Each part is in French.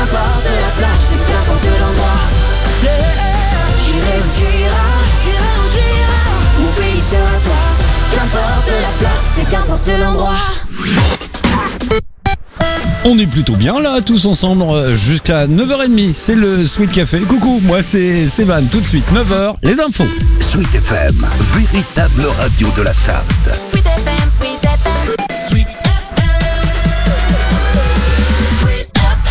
Qu'importe la plage, c'est qu'importe l'endroit. J'irai où tu iras, mon pays sera toi. Qu'importe la place, c'est qu'importe l'endroit. On est plutôt bien là, tous ensemble, jusqu'à 9h30, c'est le Sweet Café. Coucou, moi c'est Van, tout de suite, 9h, les infos. Sweet FM, véritable radio de la Sarthe. Sweet FM, Sweet FM, Sweet FM, Sweet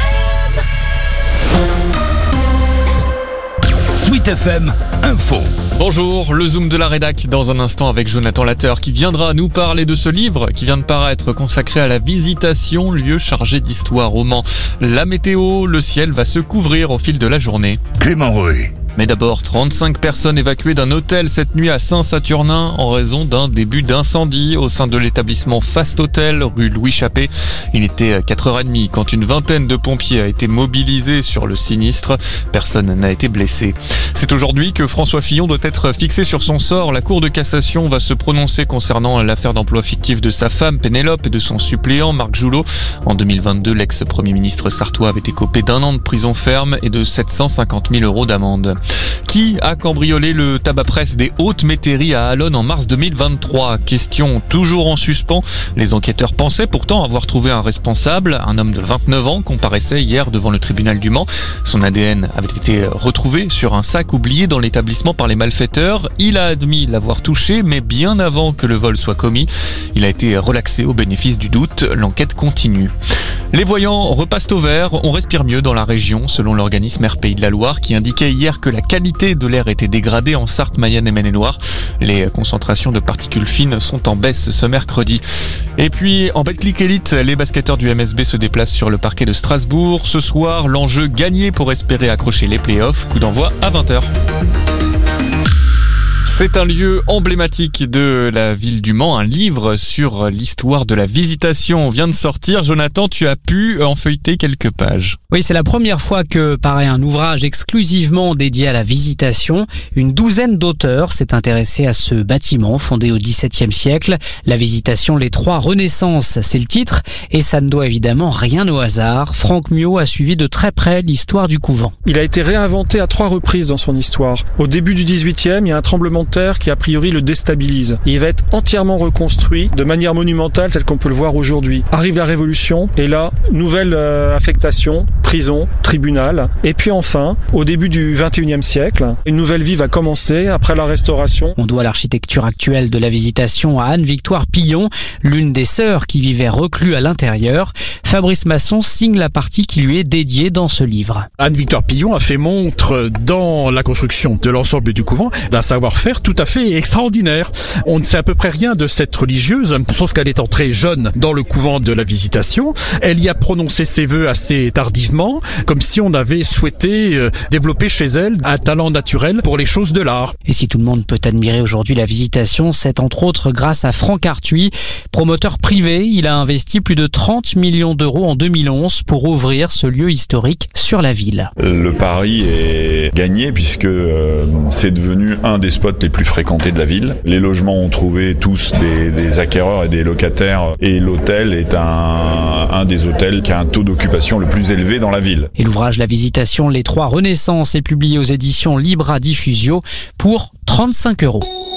FM. Sweet FM, info. Bonjour, le Zoom de la rédac dans un instant avec Jonathan Latteur qui viendra nous parler de ce livre qui vient de paraître consacré à la Visitation, lieu chargé d'histoire au Mans. La météo, le ciel va se couvrir au fil de la journée. Clément Roy. Mais d'abord, 35 personnes évacuées d'un hôtel cette nuit à Saint-Saturnin en raison d'un début d'incendie au sein de l'établissement Fast Hotel, rue Louis Chappé. Il était 4h30 quand une vingtaine de pompiers a été mobilisés sur le sinistre. Personne n'a été blessé. C'est aujourd'hui que François Fillon doit être fixé sur son sort. La Cour de cassation va se prononcer concernant l'affaire d'emploi fictif de sa femme Pénélope et de son suppléant Marc Joulot. En 2022, l'ex-premier ministre sartois avait écopé d'1 an de prison ferme et de 750 000 € d'amende. Qui a cambriolé le tabac-presse des Hautes-Métairies à Allonnes en mars 2023 ? Question toujours en suspens. Les enquêteurs pensaient pourtant avoir trouvé un responsable, un homme de 29 ans, comparaissait hier devant le tribunal du Mans. Son ADN avait été retrouvé sur un sac oublié dans l'établissement par les malfaiteurs. Il a admis l'avoir touché, mais bien avant que le vol soit commis. Il a été relaxé au bénéfice du doute. L'enquête continue. Les voyants repassent au vert, on respire mieux dans la région, selon l'organisme Air Pays de la Loire, qui indiquait hier que la qualité de l'air était dégradée en Sarthe, Mayenne et Maine-et-Loire. Les concentrations de particules fines sont en baisse ce mercredi. Et puis, en Betclic Elite, les basketteurs du MSB se déplacent sur le parquet de Strasbourg. Ce soir, l'enjeu gagné pour espérer accrocher les playoffs. Coup d'envoi à 20h. C'est un lieu emblématique de la ville du Mans. Un livre sur l'histoire de la Visitation vient de sortir. Jonathan, tu as pu en feuilleter quelques pages. Oui, c'est la première fois que paraît un ouvrage exclusivement dédié à la Visitation. Une douzaine d'auteurs s'est intéressé à ce bâtiment fondé au XVIIe siècle. La Visitation, les 3 Renaissances, c'est le titre. Et ça ne doit évidemment rien au hasard. Franck Miot a suivi de très près l'histoire du couvent. Il a été réinventé à 3 reprises dans son histoire. Au début du XVIIIe, il y a un tremblement de terre qui a priori le déstabilise. Il va être entièrement reconstruit de manière monumentale telle qu'on peut le voir aujourd'hui. Arrive la Révolution et là, nouvelle affectation, prison, tribunal. Et puis enfin, au début du XXIe siècle, une nouvelle vie va commencer après la Restauration. On doit l'architecture actuelle de la Visitation à Anne-Victoire Pillon, l'une des sœurs qui vivait reclus à l'intérieur. Fabrice Masson signe la partie qui lui est dédiée dans ce livre. Anne-Victoire Pillon a fait montre dans la construction de l'ensemble du couvent d'un savoir-faire tout à fait extraordinaire. On ne sait à peu près rien de cette religieuse, sauf qu'elle est entrée jeune dans le couvent de la Visitation. Elle y a prononcé ses vœux assez tardivement, comme si on avait souhaité développer chez elle un talent naturel pour les choses de l'art. Et si tout le monde peut admirer aujourd'hui la Visitation, c'est entre autres grâce à Franck Arthuis, promoteur privé. Il a investi plus de 30 millions d'euros en 2011 pour ouvrir ce lieu historique sur la ville. Le pari est gagné puisque c'est devenu un des spots les plus fréquentés de la ville. Les logements ont trouvé tous des acquéreurs et des locataires et l'hôtel est un des hôtels qui a un taux d'occupation le plus élevé dans la ville. Et l'ouvrage La Visitation, les 3 Renaissances est publié aux éditions Libra Diffusio pour 35 €.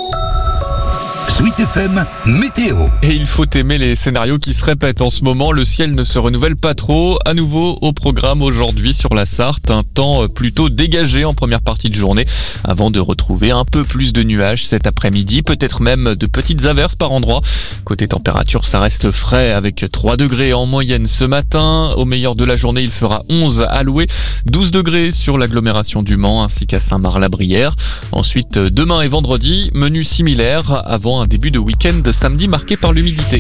Sweet FM, météo. Et il faut aimer les scénarios qui se répètent en ce moment. Le ciel ne se renouvelle pas trop. À nouveau au programme aujourd'hui sur la Sarthe. Un temps plutôt dégagé en première partie de journée avant de retrouver un peu plus de nuages cet après-midi. Peut-être même de petites averses par endroits. Côté température, ça reste frais avec 3 degrés en moyenne ce matin. Au meilleur de la journée, il fera 11 à Loué, 12 degrés sur l'agglomération du Mans ainsi qu'à Saint-Marc-la-Brière. Ensuite, demain et vendredi, menu similaire avant un début de week-end samedi marqué par l'humidité.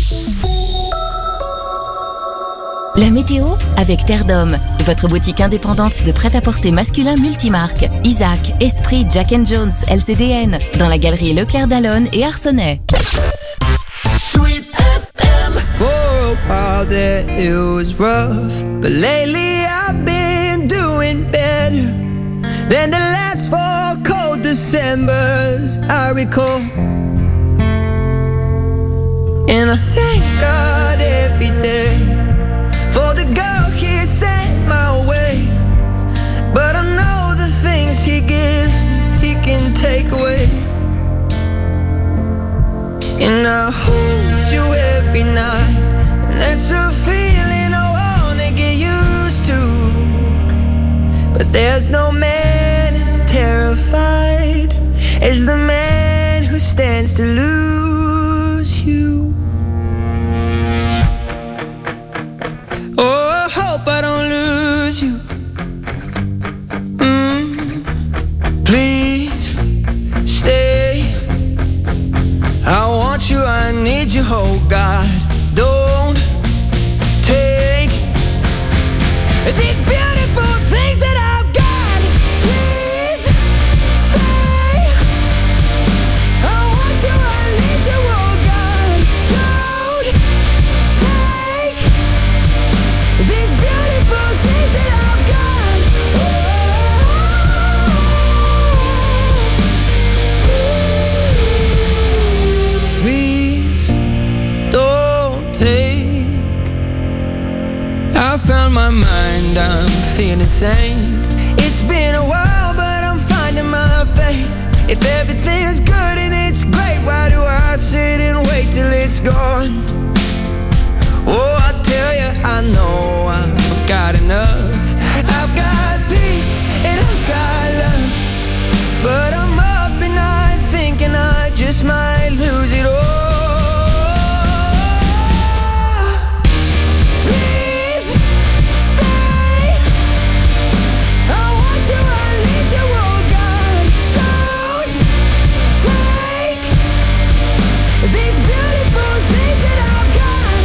La météo avec Terre d'Homme, votre boutique indépendante de prêt-à-porter masculin multimarque. Isaac, Esprit, Jack & Jones, LCDN, dans la galerie Leclerc d'Allonnes et Arcenay. Sweet FM. For a while there it was rough, but lately I've been doing better than the last 4 cold Decembers I recall. And I thank God every day for the girl he sent my way. And I hold you every night, and that's a feeling I wanna get used to. But there's no man as terrified as the man who stands to lose you. Oh, I hope I don't lose you. Please stay. I want you, I need you, oh God. Don't take these beautiful things that I've got. Please stay. I want you, I need you, oh God. Don't take these beautiful things that I've got. Please don't take. I found my mind, I'm feeling sane. It's been a while, but I'm finding my faith. If everything's good and it's great, why do I sit and wait till it's gone? Oh, I tell you, I know I've got enough. I've got peace and I've got love, but I'm up at night thinking I just might lose it all. Please stay. I want you, I need you, oh God. Don't take these beautiful things that I've got.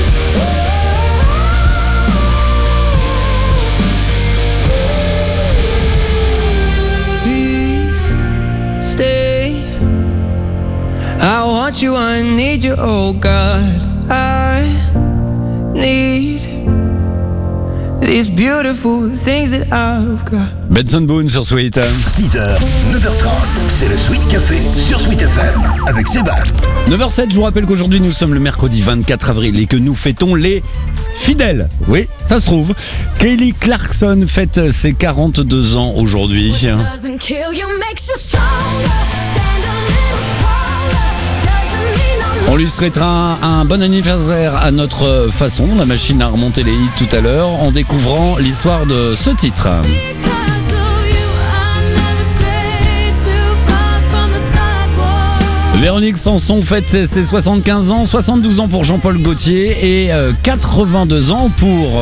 Please stay. I want you, I need you, oh God. I need these beautiful things that I've got. Benson Boone sur Sweet. 6h, 9h30, c'est le Sweet Café sur Sweet FM avec Sébastien. 9h07, je vous rappelle qu'aujourd'hui nous sommes le mercredi 24 avril et que nous fêtons les fidèles. Oui, ça se trouve. Kelly Clarkson fête ses 42 ans aujourd'hui. Doesn't kill you, makes you stronger. Stand a little taller. Doesn't mean no. On lui souhaitera un bon anniversaire à notre façon. La machine a remonté les hits tout à l'heure en découvrant l'histoire de ce titre. Because of you, I never stray too far from the sidewalk. Véronique Sanson fête ses 75 ans, 72 ans pour Jean-Paul Gaultier et 82 ans pour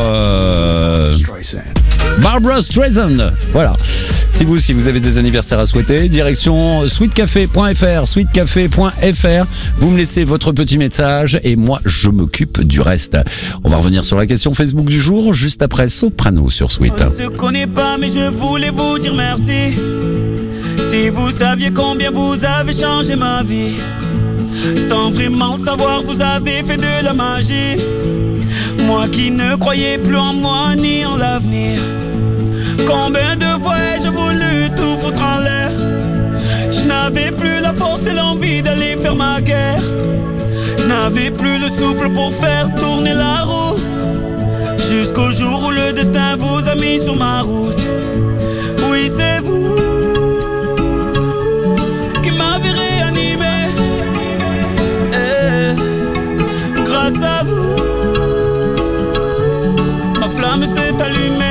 Barbra Streisand. Voilà. Si vous avez des anniversaires à souhaiter, direction sweetcafé.fr, sweetcafé.fr. Vous me laissez votre petit message et moi je m'occupe du reste. On va revenir sur la question Facebook du jour juste après Soprano sur Sweet. On ne se connaît pas mais je voulais vous dire merci. Si vous saviez combien vous avez changé ma vie. Sans vraiment le savoir, vous avez fait de la magie. Moi qui ne croyais plus en moi ni en l'avenir. Combien de fois ai-je voulu tout foutre en l'air. Je n'avais plus la force et l'envie d'aller faire ma guerre. Je n'avais plus le souffle pour faire tourner la roue. Jusqu'au jour où le destin vous a mis sur ma route. Oui, c'est vous qui m'avez réanimé. Grâce à vous, ma flamme s'est allumée.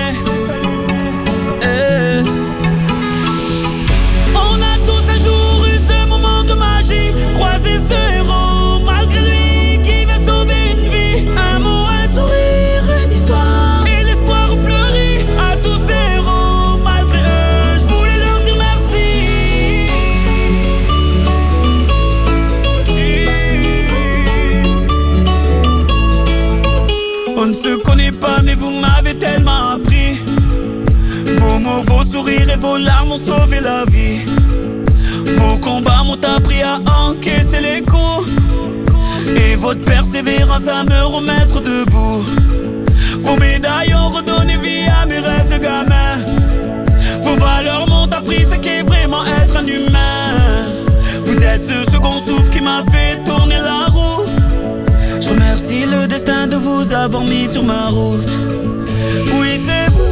On a tous un jour eu ce moment de magie. Croiser ce héros, malgré lui, qui va sauver une vie. Un mot, un sourire, une histoire. Et l'espoir fleuri à tous ces héros. Malgré eux, je voulais leur dire merci. On ne se connaît pas, mais vous m'avez tellement appris. Vos mots, vos sourires et vos larmes ont sauvé la vie. Vos combats m'ont appris à encaisser les coups. Et votre persévérance à me remettre debout. Vos médailles ont redonné vie à mes rêves de gamin. Vos valeurs m'ont appris ce qu'est vraiment être un humain. Vous êtes ce second souffle qui m'a fait tourner la roue. Je remercie le destin de vous avoir mis sur ma route. Oui, c'est vous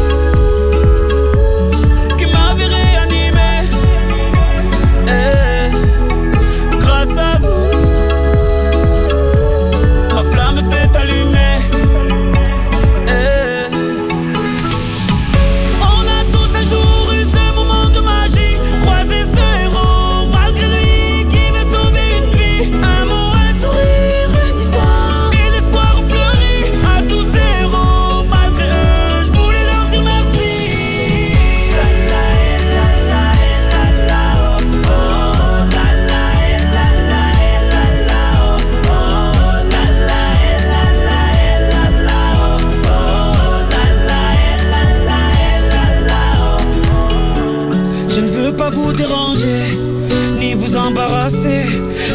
qui m'avez réanimé. Grâce à vous,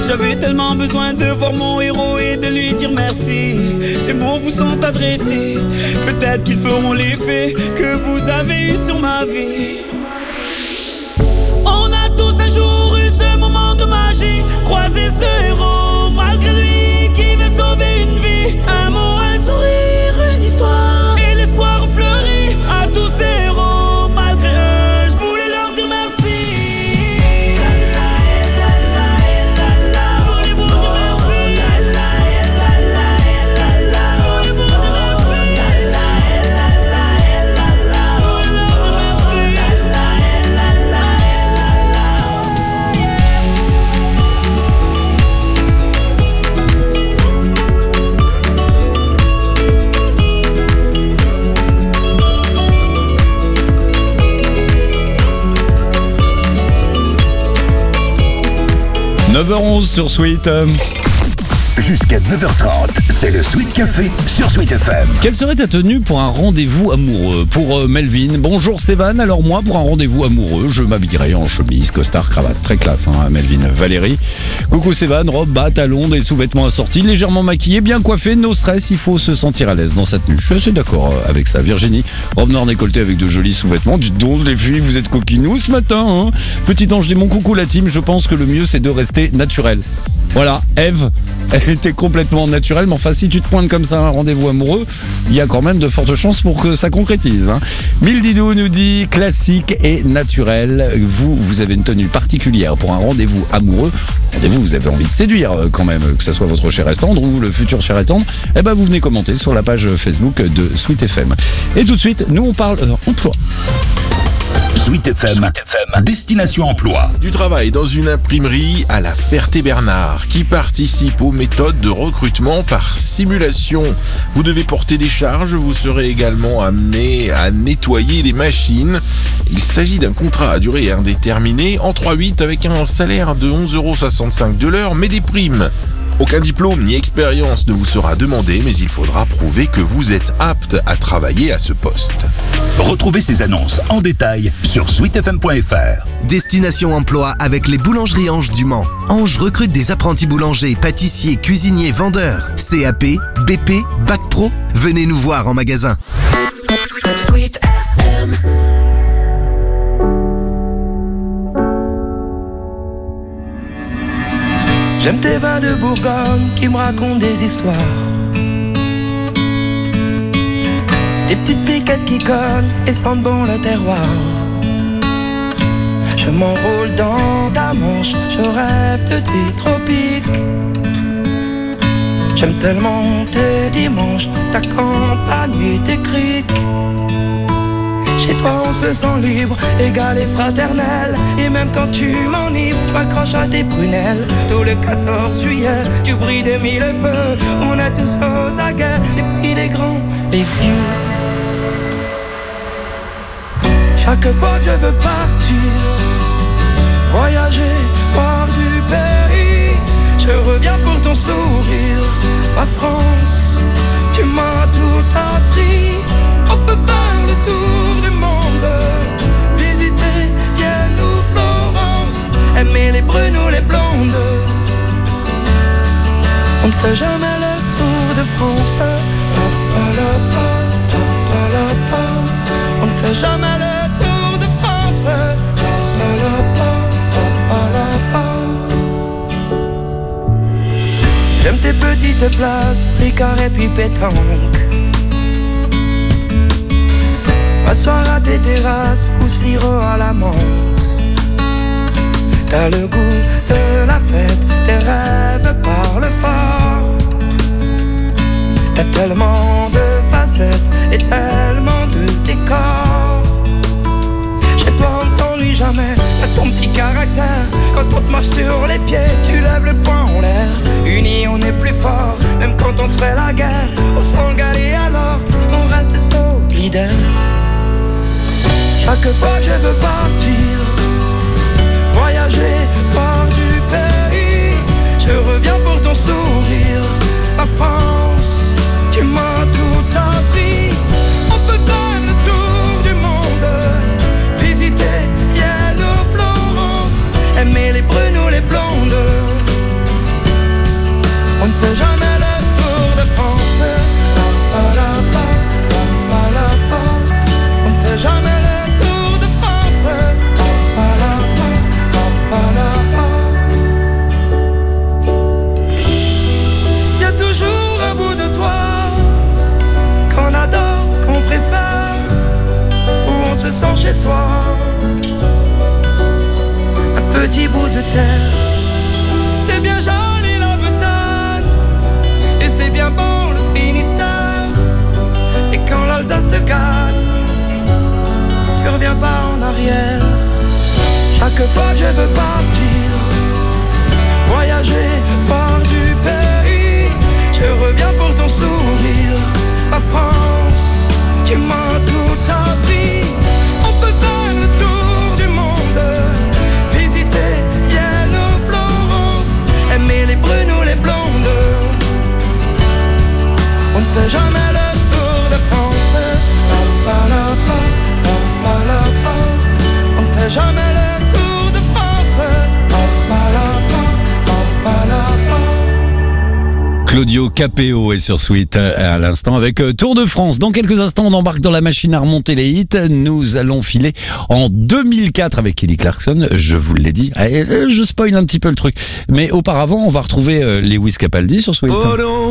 J'avais tellement besoin de voir mon héros et de lui dire merci. Ces mots vous sont adressés, peut-être qu'ils feront l'effet que vous avez eu sur ma vie. On a tous un jour eu ce moment de magie, croiser ce héros malgré lui qui veut sauver une vie. Un mot, un sourire, une histoire et l'espoir fleuri à tous ces héros. Malgré eux, je voulais leur dire merci. « 9h11 sur Sweet. Jusqu'à 9h30, c'est le Sweet Café sur Sweet FM. Quelle serait ta tenue pour un rendez-vous amoureux? Pour Melvin. Bonjour, c'est Van. Alors moi, pour un rendez-vous amoureux, je m'habillerai en chemise, costard, cravate. Très classe, hein, Melvin. Valérie. Coucou, c'est Van. Robe, bas, talons, des sous-vêtements assortis, légèrement maquillé, bien coiffé, no stress. Il faut se sentir à l'aise dans sa tenue. Je suis assez d'accord avec ça. Virginie. Robe noire décolletée avec de jolis sous-vêtements. Dites donc, les filles, vous êtes coquinous ce matin, hein. Petit ange démon, coucou la team. Je pense que le mieux, c'est de rester naturel. Voilà, Eve, elle était complètement naturelle, mais enfin, si tu te pointes comme ça à un rendez-vous amoureux, il y a quand même de fortes chances pour que ça concrétise, hein. Mildidou nous dit classique et naturel. Vous avez une tenue particulière pour un rendez-vous amoureux. Rendez-vous, vous avez envie de séduire quand même, que ce soit votre cher et tendre ou le futur cher et tendre. Eh ben, vous venez commenter sur la page Facebook de Sweet FM. Et tout de suite, nous on parle emploi. Sweet FM, destination emploi. Du travail dans une imprimerie à la Ferté-Bernard qui participe aux méthodes de recrutement par simulation. Vous devez porter des charges, vous serez également amené à nettoyer les machines. Il s'agit d'un contrat à durée indéterminée en 3/8 avec un salaire de 11,65 € de l'heure, mais des primes. Aucun diplôme ni expérience ne vous sera demandé, mais il faudra prouver que vous êtes apte à travailler à ce poste. Retrouvez ces annonces en détail sur sweetfm.fr. Destination emploi avec les boulangeries Ange du Mans. Ange recrute des apprentis boulangers, pâtissiers, cuisiniers, vendeurs. CAP, BP, Bac Pro. Venez nous voir en magasin. Sweet FM. J'aime tes vins de Bourgogne qui me racontent des histoires. Des petites piquettes qui cognent et sentent bon le terroir. Je m'enroule dans ta manche, je rêve de tes tropiques. J'aime tellement tes dimanches, ta campagne et tes criques. Chez toi on se sent libre, égal et fraternel. Et même quand tu m'enivres, tu m'accroches à tes prunelles. Tout le 14 juillet, tu brilles de mille feux. On est tous aux aguets, les petits, les grands, les vieux. Chaque fois que je veux partir, voyager, voir du pays, je reviens pour ton sourire. Ma France, tu m'as tout appris. On peut faire le tour du monde, visiter Vienne ou Florence, aimer les brunes ou les blondes. On ne fait jamais le tour de France. On ne fait jamais le tour de France. J'aime tes petites places, Ricard et puis pétanque. M'asseoir à tes terrasses ou sirop à la menthe. T'as le goût de la fête, tes rêves parlent fort. T'as tellement de facettes et tellement de décors. Chez toi on ne s'ennuie jamais, t'as ton petit caractère. Quand on te marche sur les pieds, tu lèves le poing en l'air. Unis on est plus fort, même quand on se fait la guerre. On s'engale et alors on reste solidaire. Chaque fois que je veux partir, voyager, voir du pays, je reviens pour ton sourire. Ma France, tu m'as tout appris. On peut faire le tour du monde, visiter Vienne ou Florence, aimer les brunes ou les blondes. sent chez soi. Un petit bout de terre, c'est bien joli la Bretagne, et c'est bien bon le Finistère. Et quand l'Alsace te gagne, tu reviens pas en arrière. Chaque fois que je veux partir, voyager, voir du pays, je reviens pour ton sourire. Ma France, tu m'as tout appris. On peut faire le tour du monde, visiter Vienne ou Florence, aimer les brunes ou les blondes. On ne fait jamais le tour de France. On ne fait jamais le tour de France. Claudio Capéo est sur Sweet à l'instant avec Tour de France. Dans quelques instants, on embarque dans la machine à remonter les hits. Nous allons filer en 2004 avec Kelly Clarkson. Je vous l'ai dit. Je spoil un petit peu le truc. Mais auparavant, on va retrouver Lewis Capaldi sur Sweet.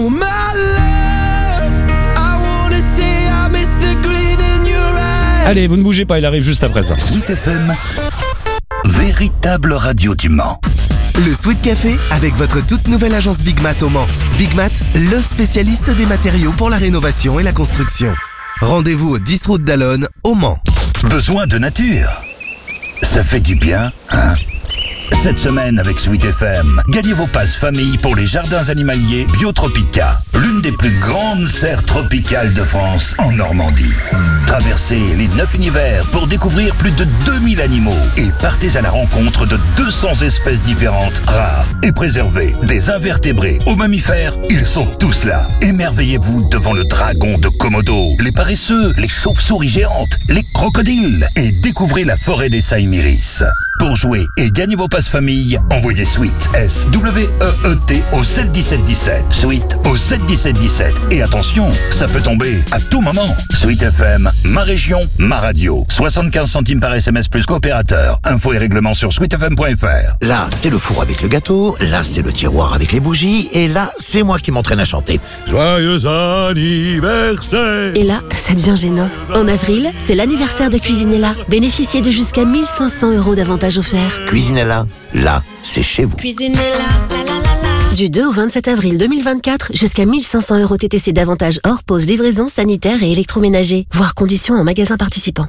Allez, vous ne bougez pas, il arrive juste après ça. Sweet FM, véritable radio du Mans. Le Sweet Café avec votre toute nouvelle agence Big Mat au Mans. Big Mat, le spécialiste des matériaux pour la rénovation et la construction. Rendez-vous au 10 route d'Allonne, au Mans. Besoin de nature, ça fait du bien, hein? Cette semaine avec Sweet FM, gagnez vos passes famille pour les jardins animaliers Biotropica, l'une des plus grandes serres tropicales de France en Normandie. Traversez les 9 univers pour découvrir plus de 2000 animaux et partez à la rencontre de 200 espèces différentes, rares et préservées. Des invertébrés aux mammifères, ils sont tous là. Émerveillez-vous devant le dragon de Komodo, les paresseux, les chauves-souris géantes, les crocodiles et découvrez la forêt des Saïmiris. Pour jouer et gagner vos passes famille, envoyez Sweet, S-W-E-E-T au 71717. Sweet au 71717. Et attention, ça peut tomber à tout moment. Sweet FM, ma région, ma radio. 75 centimes par SMS plus coopérateur. Infos et règlements sur sweetfm.fr. Là, c'est le four avec le gâteau. Là, c'est le tiroir avec les bougies. Et là, c'est moi qui m'entraîne à chanter. Joyeux anniversaire! Et là, ça devient gênant. En avril, c'est l'anniversaire de Cuisinella. Bénéficiez de jusqu'à 1 500 € d'avantages offerts. Cuisinella, là, c'est chez vous. Cuisinella, la la la la. Du 2 au 27 avril 2024, jusqu'à 1 500 € TTC d'avantages hors pause, livraison, sanitaire et électroménager. Voir conditions en magasin participant.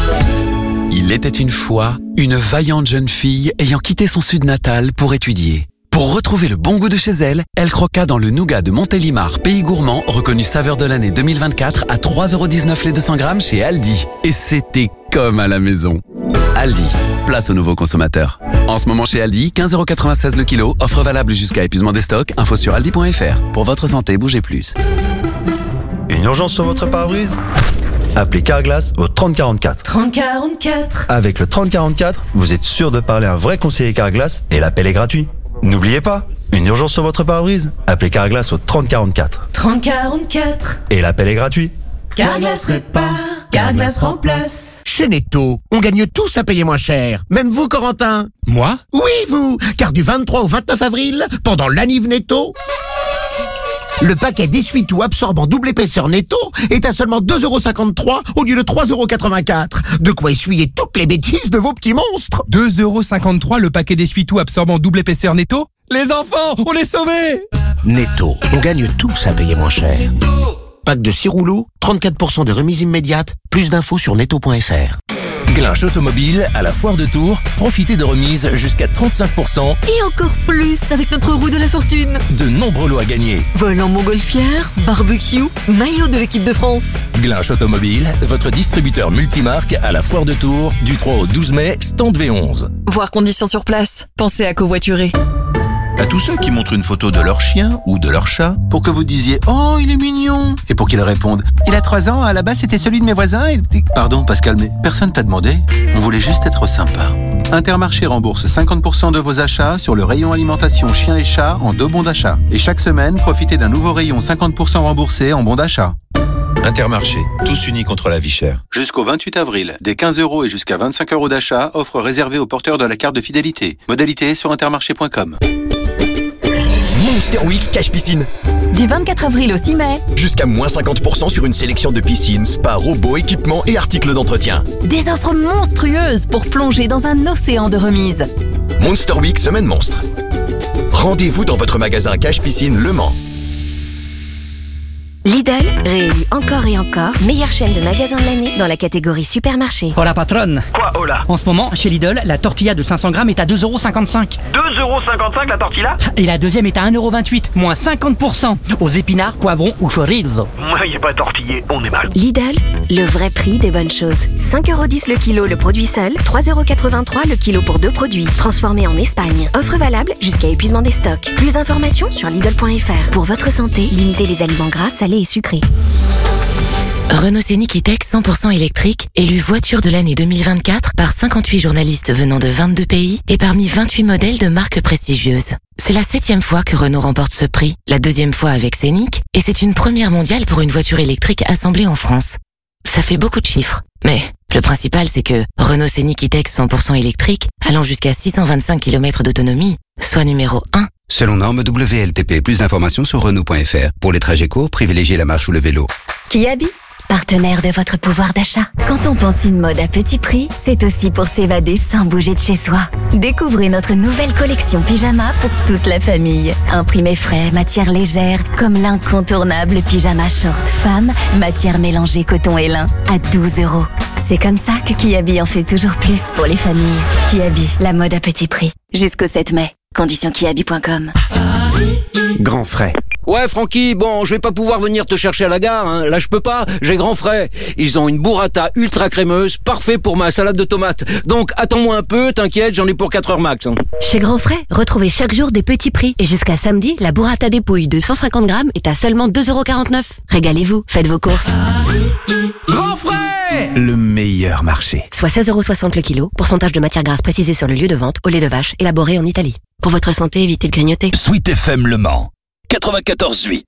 Il était une fois une vaillante jeune fille ayant quitté son sud natal pour étudier. Pour retrouver le bon goût de chez elle, elle croqua dans le nougat de Montélimar, pays gourmand, reconnu saveur de l'année 2024 à 3,19 € les 200 grammes chez Aldi. Et c'était comme à la maison. Aldi, place aux nouveaux consommateurs. En ce moment chez Aldi, 15,96 € le kilo, offre valable jusqu'à épuisement des stocks, info sur aldi.fr. Pour votre santé, bougez plus. Une urgence sur votre pare-brise ? Appelez Carglass au 3044. 3044. Avec le 3044, vous êtes sûr de parler à un vrai conseiller Carglass et l'appel est gratuit. N'oubliez pas, une urgence sur votre pare-brise, appelez Carglass au 3044. 3044. Et l'appel est gratuit. Carglass répare, Carglass remplace. Chez Netto, on gagne tous à payer moins cher. Même vous, Corentin. Moi ? Oui, vous. Car du 23 au 29 avril, pendant l'anniv Netto, le paquet d'essuie-tout absorbant double épaisseur Netto est à seulement 2,53 € au lieu de 3,84 €. De quoi essuyer toutes les bêtises de vos petits monstres. 2,53 € le paquet d'essuie-tout absorbant double épaisseur Netto ? Les enfants, on est sauvés ! Netto, on gagne tous à payer moins cher. Pack de 6 rouleaux, 34% de remise immédiate. Plus d'infos sur netto.fr. Glinch Automobile, à la Foire de Tours, profitez de remises jusqu'à 35%. Et encore plus avec notre roue de la fortune. De nombreux lots à gagner. Volant montgolfière, barbecue, maillot de l'équipe de France. Glinch Automobile, votre distributeur multimarque à la Foire de Tours, du 3 au 12 mai, stand V11. Voir conditions sur place. Pensez à covoiturer. À tous ceux qui montrent une photo de leur chien ou de leur chat pour que vous disiez « Oh, il est mignon !» et pour qu'ils répondent « Il a 3 ans, à la base c'était celui de mes voisins et... » Pardon Pascal, mais personne t'a demandé. On voulait juste être sympa. Intermarché rembourse 50% de vos achats sur le rayon alimentation chien et chat en 2 bons d'achat. Et chaque semaine, profitez d'un nouveau rayon 50% remboursé en bons d'achat. Intermarché, tous unis contre la vie chère. Jusqu'au 28 avril, des 15 € et jusqu'à 25 € d'achat, offre réservée aux porteurs de la carte de fidélité. Modalité sur intermarché.com. Monster Week Cache Piscine. Du 24 avril au 6 mai, Jusqu'à moins 50% sur une sélection de piscines, spas, robots, équipements et articles d'entretien. des offres monstrueuses pour plonger dans un océan de remises. Monster Week Semaine Monstre. Rendez-vous dans votre magasin Cache Piscine Le Mans. Lidl, réélu encore et encore, meilleure chaîne de magasins de l'année dans la catégorie supermarché. Hola patronne. Quoi, hola? En ce moment, chez Lidl, la tortilla de 500 grammes est à 2,55 €. 2,55 € la tortilla? Et la deuxième est à 1,28 €, moins 50%. Aux épinards, poivrons ou chorizo. Moi, y est pas tortillé, on est mal. Lidl, le vrai prix des bonnes choses. 5,10 € le kilo le produit seul, 3,83 € le kilo pour 2 produits, transformés en Espagne. Offre valable jusqu'à épuisement des stocks. Plus d'informations sur Lidl.fr. Pour votre santé, limitez les aliments gras, salés et sucrés. Renault Scénic E-Tech 100% électrique, élu voiture de l'année 2024 par 58 journalistes venant de 22 pays et parmi 28 modèles de marques prestigieuses. C'est la 7e fois que Renault remporte ce prix, la 2e fois avec Scénic, et c'est une première mondiale pour une voiture électrique assemblée en France. Ça fait beaucoup de chiffres, mais le principal c'est que Renault Scénic E-Tech 100% électrique, allant jusqu'à 625 km d'autonomie, soit numéro 1. Selon norme WLTP, plus d'informations sur Renault.fr. Pour les trajets courts, privilégiez la marche ou le vélo. Kiabi, partenaire de votre pouvoir d'achat. Quand on pense une mode à petit prix, c'est aussi pour s'évader sans bouger de chez soi. Découvrez notre nouvelle collection pyjama pour toute la famille. Imprimé frais, matière légère, comme l'incontournable pyjama short femme, matière mélangée coton et lin, à 12 €. C'est comme ça que Kiabi en fait toujours plus pour les familles. Kiabi, la mode à petit prix. Jusqu'au 7 mai. Conditions kiabi.com. Grand frais. Ouais, Francky, bon, je vais pas pouvoir venir te chercher à la gare, hein. Là, je peux pas, j'ai grand frais. Ils ont une burrata ultra crémeuse, parfait pour ma salade de tomates. Donc, attends-moi un peu, t'inquiète, j'en ai pour 4 heures max. Hein. Chez Grand Frais, retrouvez chaque jour des petits prix. Et jusqu'à samedi, la burrata dépouille de 150 grammes est à seulement 2,49 €. Régalez-vous, faites vos courses. Grand frais! Le meilleur marché. Soit 16,60 € le kilo, pourcentage de matière grasse précisé sur le lieu de vente, au lait de vache, élaboré en Italie. Pour votre santé, évitez de grignoter. Sweet FM Le Mans 94.8.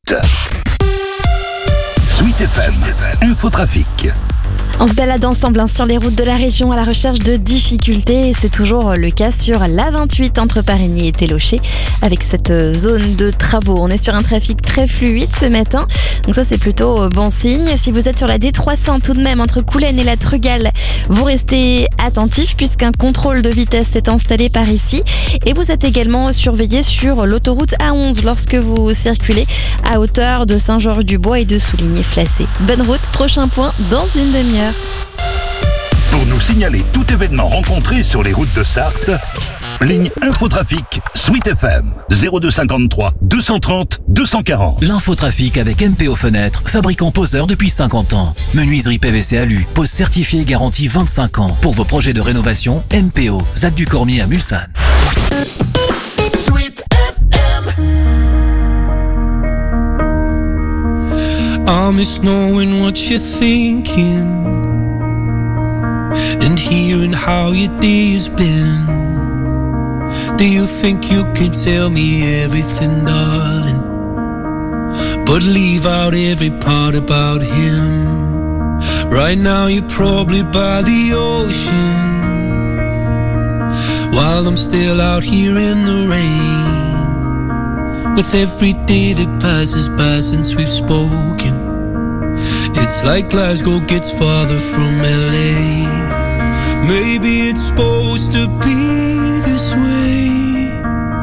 Sweet FM, Infotrafic. On se balade ensemble sur les routes de la région à la recherche de difficultés et c'est toujours le cas sur l'A28 entre Parigny et Télocher avec cette zone de travaux. On est sur un trafic très fluide ce matin, donc ça c'est plutôt bon signe. Si vous êtes sur la D300 tout de même entre Coulennes et la Trugale, vous restez attentifs puisqu'un contrôle de vitesse est installé par ici et vous êtes également surveillé sur l'autoroute A11 lorsque vous circulez à hauteur de Saint-Georges-du-Bois et de Souligné-Flacé. Bonne route, prochain point dans une demi-heure. Pour nous signaler tout événement rencontré sur les routes de Sarthe, ligne Infotrafic, Sweet FM, 0253 230 240. L'infotrafic avec MPO Fenêtres, fabricant poseur depuis 50 ans. Menuiserie PVC Alu, pose certifiée garantie 25 ans. Pour vos projets de rénovation, MPO, Zac du Cormier à Mulsanne. Sweet FM. I miss knowing what you're thinking and hearing how your day has been. Do you think you can tell me everything, darling, but leave out every part about him? Right now you're probably by the ocean, while I'm still out here in the rain. With every day that passes by since we've spoken, it's like Glasgow gets farther from LA. Maybe it's supposed to be this way,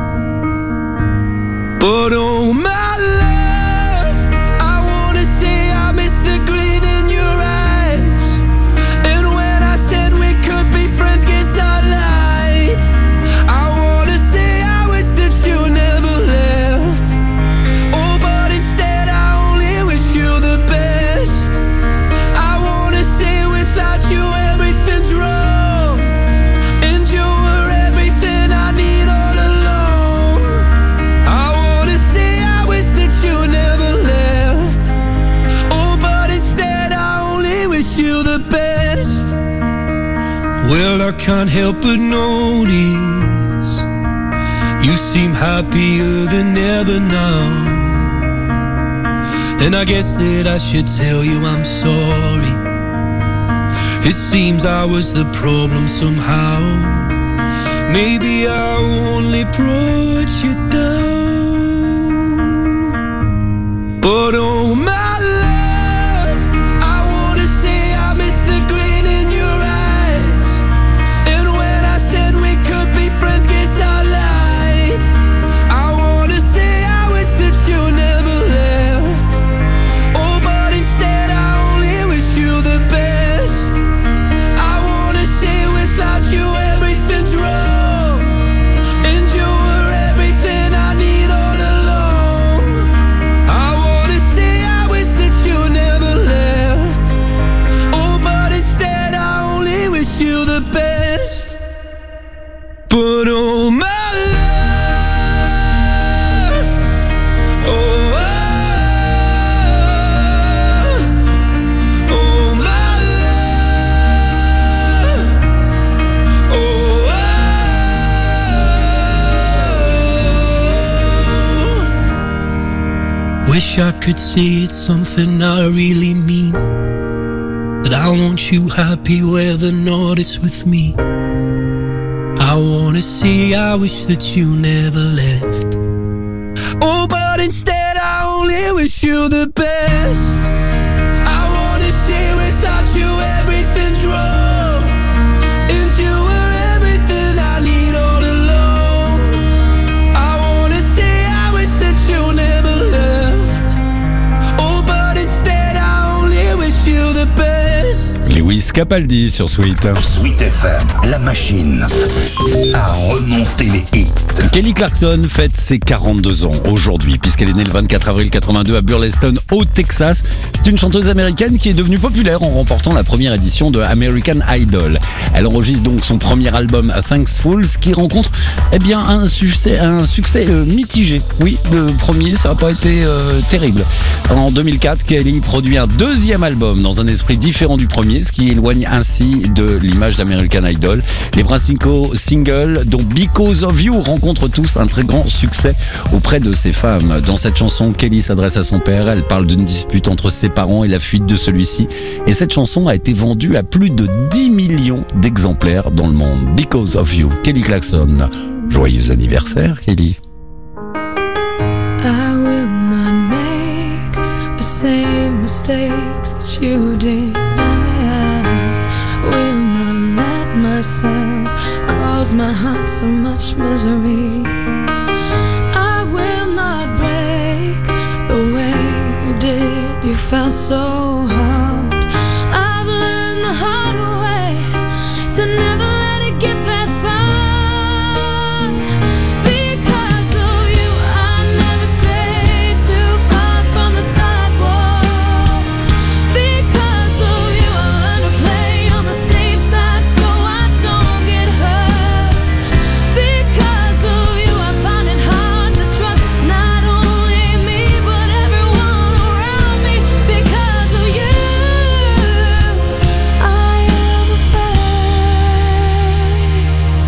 but oh my love, I wanna say I miss the grin in your eyes. And when I said we could be friends, guess I lied. I wanna say I wish that you never left. Oh, but instead I only wish you the best. I wanna say without you everything's wrong, and you were everything I need all along. I wanna say I wish that you never left. Oh, but instead I only wish you the best. Well, I can't help but notice you seem happier than ever now, and I guess that I should tell you I'm sorry. It seems I was the problem somehow. Maybe I only brought you down. But oh my love, I wanna say I miss the grin in your eyes. And when I said we could be friends, guess I lied. I wanna say I wish that you never left. Oh, but instead I only wish you the best. I wanna say without you everything's wrong, and you were everything I need all along. I wanna say I wish that you never left. Oh, but instead I only wish you the best. But oh my love, oh, oh my love, oh. Wish I could say it's something I really mean, that I want you happy whether or not it's with me. I wanna say I wish that you never left. Oh, but instead I only wish you the best. I wanna say without you everything's wrong, and you were everything I need all along. I wanna say I wish that you never left. Oh, but instead I only wish you the best. Lewis Capaldi sur Sweet. Sweet FM, la machine à remonter les hits. Kelly Clarkson fête ses 42 ans aujourd'hui, puisqu'elle est née le 24 avril 82 à Burleson, au Texas. C'est une chanteuse américaine qui est devenue populaire en remportant la première édition de American Idol. Elle enregistre donc son premier album Thankful, qui rencontre un succès mitigé. Oui, le premier, ça n'a pas été terrible. En 2004, Kelly produit un deuxième album dans un esprit différent du premier, ce qui éloigne ainsi de l'image d'American Idol. Les principaux singles, dont Because of You, rencontrent tous un très grand succès auprès de ses femmes. Dans cette chanson, Kelly s'adresse à son père. Elle parle d'une dispute entre ses parents et la fuite de celui-ci. Et cette chanson a été vendue à plus de 10 millions d'exemplaires dans le monde. Because of You, Kelly Clarkson. Joyeux anniversaire, Kelly. I will not make the same mistakes that you did. I will not let myself cause my heart so much misery. I will not break the way you did. You felt so hard. I've learned the hard way to never let it get that far. Because of you, I never strayed too far from the sidewalk. Because of you, I learned to play on the safe side so I don't get hurt. Because of you, I find it hard to trust not only me but everyone around me. Because of you, I am afraid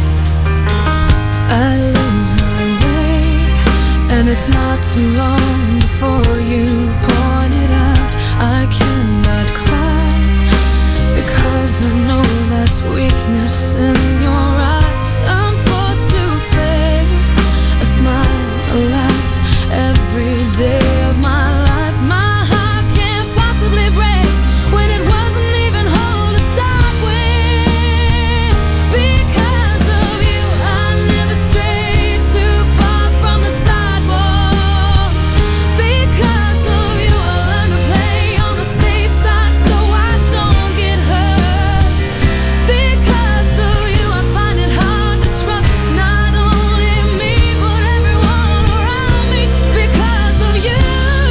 I lose my way, and it's not too long before you point it out. I cannot cry because I know that's weakness in your eyes. I'm forced to fake a smile, a laugh every day of my life. My heart can't possibly break when it wasn't even whole to start with. Because of you, I never strayed too far from the sidewalk. Because of you, I learned to play on the safe side so I don't get hurt. Because of you, I find it hard to trust not only me but everyone around me. Because of you,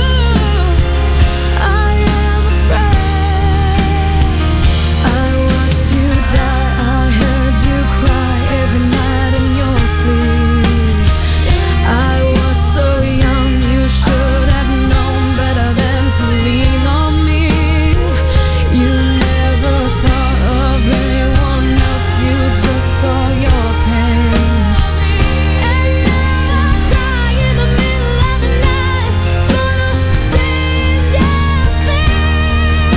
I am afraid. I watched you die, I heard you cry every night in your sleep. I was so young, you should have known better than to lean on me. You never thought of anyone else, you just saw your pain. And now I cry in the middle of the night for the same damn thing.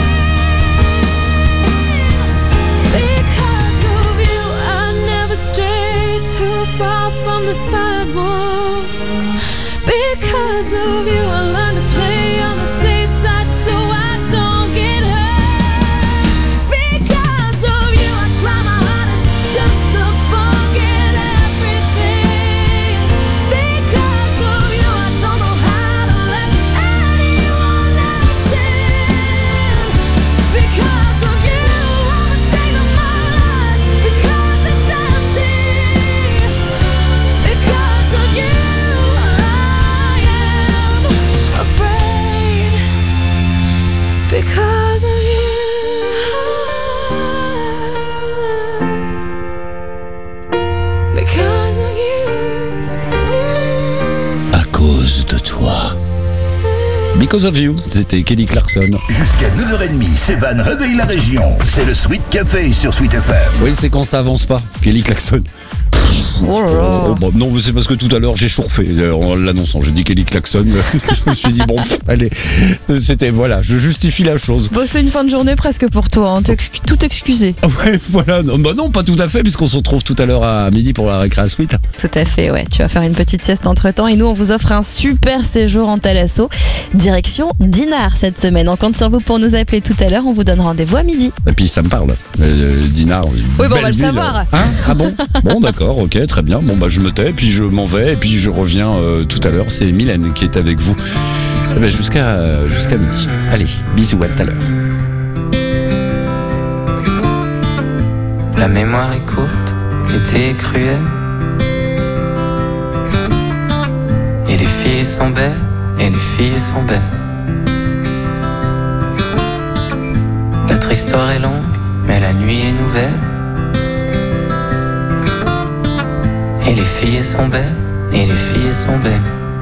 Because of you, I never strayed too far from the sidewalk. Because of you, I learned to play on the Because of You, c'était Kelly Clarkson. Jusqu'à 9h30, Sébane réveille la région. C'est le Sweet Café sur Sweet FM. Oui, c'est quand ça avance pas. Kelly Clarkson. Oh là là. Oh, bah, non, c'est parce que tout à l'heure j'ai chourfé en l'annonçant. J'ai dit Kelly Clarkson. Je me suis dit bon, allez, c'était voilà, je justifie la chose. Bon, c'est une fin de journée presque pour toi, hein. Tout excusé. Ouais, voilà. Non, bah non, pas tout à fait, puisqu'on se retrouve tout à l'heure à midi pour la récré suite. Tout à fait, ouais. Tu vas faire une petite sieste entre temps et nous on vous offre un super séjour en Thalasso. Direction Dinard cette semaine. On compte sur vous pour nous appeler tout à l'heure. On vous donne rendez-vous à midi. Et puis ça me parle. Dinard. Oui, bon, on va le ville. savoir. Hein, ah bon? Bon, d'accord, ok, très bien. Bon, bah je me tais, puis je m'en vais, et puis je reviens tout à l'heure. C'est Mylène qui est avec vous. Eh ben, jusqu'à midi. Allez, bisous, à tout à l'heure. La mémoire est courte, l'été est cruel. Et les filles sont belles, et les filles sont belles. Notre histoire est longue, mais la nuit est nouvelle. Et les filles sont belles, et les filles sont belles.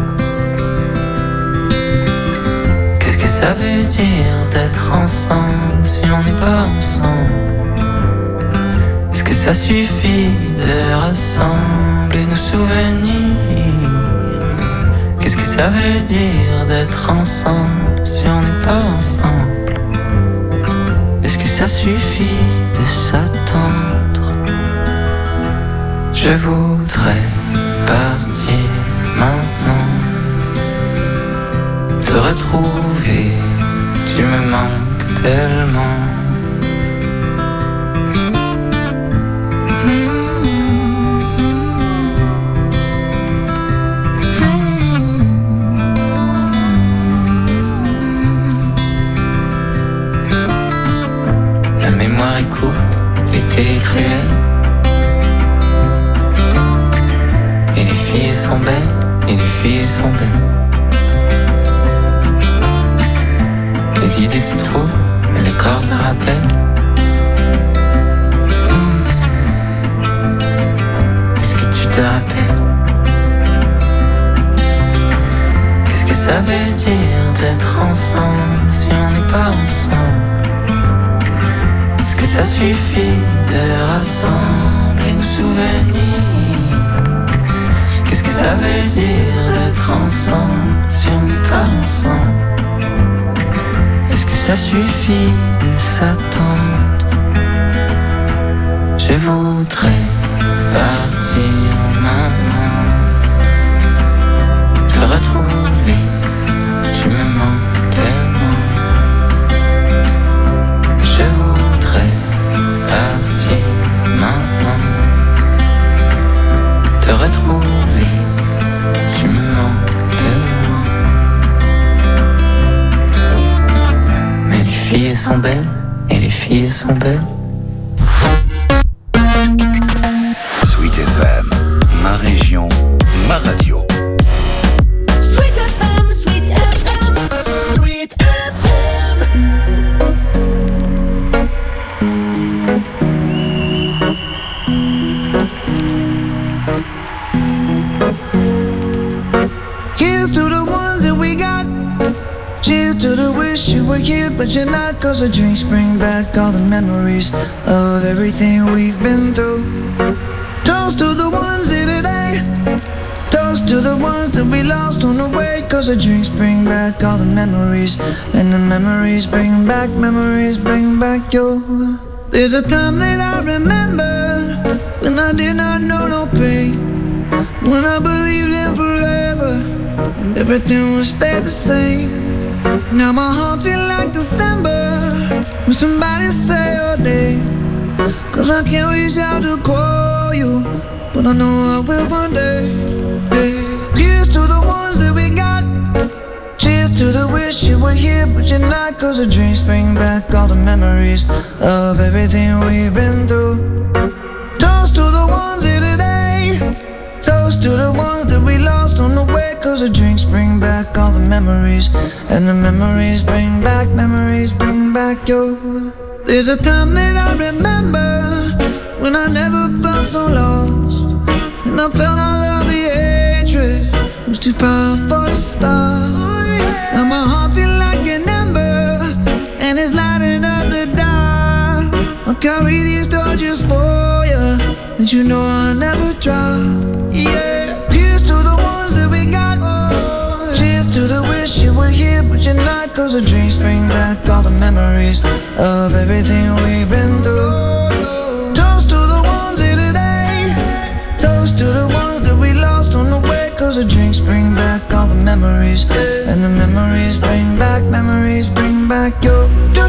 Qu'est-ce que ça veut dire d'être ensemble si on n'est pas ensemble? Est-ce que ça suffit de rassembler nos souvenirs? Qu'est-ce que ça veut dire d'être ensemble si on n'est pas ensemble? Est-ce que ça suffit de s'attendre? Je voudrais partir maintenant, te retrouver, tu me manques tellement. La mémoire est courte, l'été est cruel. Et les filles sont belles, et les filles sont belles. Les idées se trouvent, mais le corps se rappelle. Est-ce que tu te rappelles? Qu'est-ce que ça veut dire d'être ensemble si on n'est pas ensemble? Est-ce que ça suffit de rassembler nos souvenirs? Qu'est-ce que ça veut dire d'être ensemble si on n'est pas ensemble? Est-ce que ça suffit de s'attendre? Je voudrais partir maintenant, te retrouver, tu me manques tellement. Je voudrais partir maintenant, te retrouver, tu me manques tellement. Mais les filles sont belles, et les filles sont belles. Sweet FM, ma région, ma radio. Sweet FM, Sweet FM, Sweet FM. Here's to the ones that we got. Cheers to the wish you were here, but you're not. 'Cause the drinks bring back all the memories of everything we've been through. Toast to the ones here today. Toast to the ones that we lost on the way. 'Cause the drinks bring back all the memories. And the memories bring back you. There's a time that I remember when I did not know no pain. When I believed in forever and everything would stay the same. Now my heart feels like December when somebody say your name. 'Cause I can't reach out to call you, but I know I will one day. Yeah. Here's to the ones that we got. Cheers to the wish you were here, but you're not. 'Cause the drinks bring back all the memories of everything we've been through. Toast to the ones here today. Toast to the ones that we lost on the way. 'Cause the drinks bring back all the memories. And the memories bring back you. There's a time that I remember when I never felt so lost. And I felt all of the hatred was too powerful to stop. Now my heart feels and you know I'll never drop. Yeah, here's to the ones that we got. Cheers to the wish you were here, but you're not. Cause the drinks bring back all the memories of everything we've been through. Toast to the ones here today. Toast to the ones that we lost on the way. Cause the drinks bring back all the memories, and the memories bring back your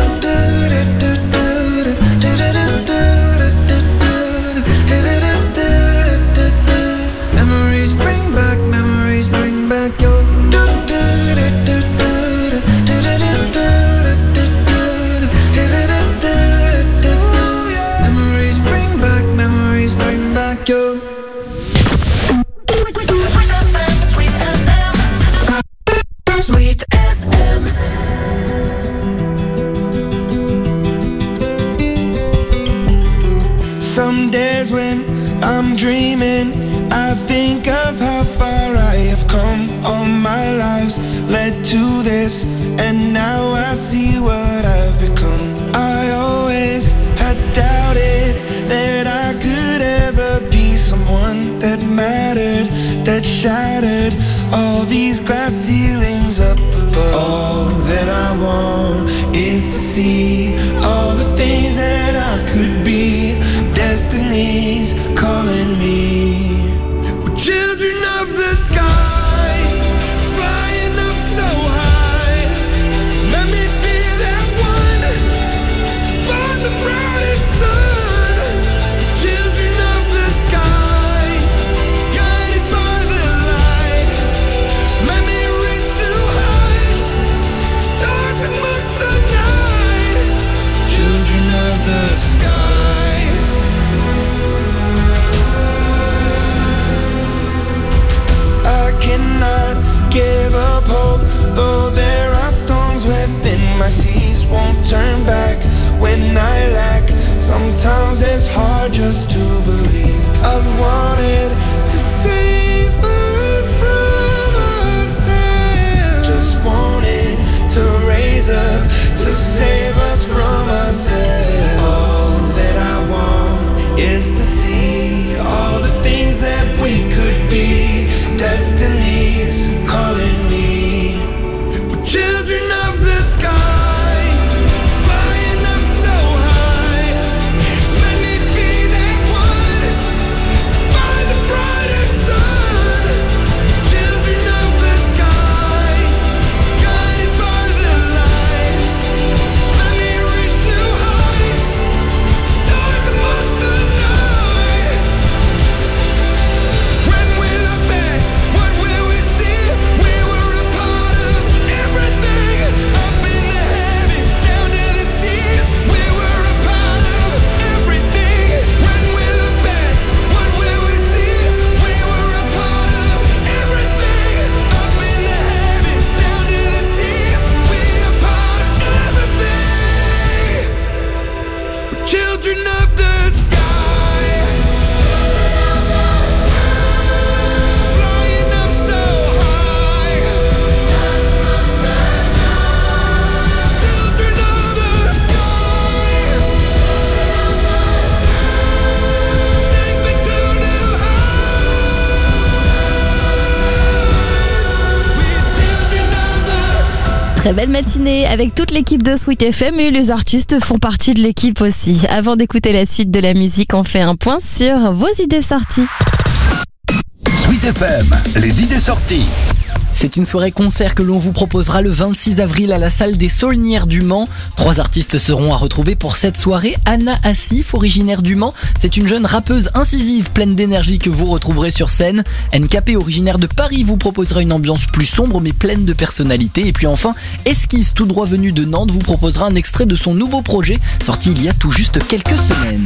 memories bring back your memories bring back your Sweet FM. Some days when I'm dreaming, I think of how far I have come. All my lives led to this, and now I see what I've become. I always had doubted that I could ever be someone that mattered, that shattered all these glass ceilings up above. All that I want is to see all the things that I could be. Destiny's calling me. We're children of the sky, flying up so high. Let me be that one to find the brightest sun. Children of the sky, guided by the light. Let me reach new heights, stars amongst the night. Children of the sky. Cannot give up hope, though there are storms within my seas. Won't turn back when I lack. Sometimes it's hard just to believe. I've wanted to save us from ourselves. Just wanted to raise up to save us from ourselves. All that I want is to see all the things that we could be. Destiny's calling me. We're children of the sky, flying up so high. Let me be that one to find the brightest sun. Children of the sky, guided by the light. Let me reach new heights, stars amongst the night. When we look back, what will we see? We were a part of everything, up in the heavens, down to the seas. We were a part of everything. When we look back, what will we see? We were a part of everything, up in the heavens, down to the seas. We are part of everything. We're children of the sky. Flying up so high. Children of the sky. Take me to new heights. We're children of the. Très belle matinée avec toute l'équipe de Sweet FM et les artistes font partie de l'équipe aussi. Avant d'écouter la suite de la musique, on fait un point sur vos idées sorties. Sweet FM, les idées sorties. C'est une soirée concert que l'on vous proposera le 26 avril à la salle des Saulnières du Mans. 3 artistes seront à retrouver pour cette soirée. Anna Assif, originaire du Mans, c'est une jeune rappeuse incisive pleine d'énergie que vous retrouverez sur scène. NKP, originaire de Paris, vous proposera une ambiance plus sombre mais pleine de personnalité. Et puis enfin, Esquisse, tout droit venu de Nantes, vous proposera un extrait de son nouveau projet, sorti il y a tout juste quelques semaines.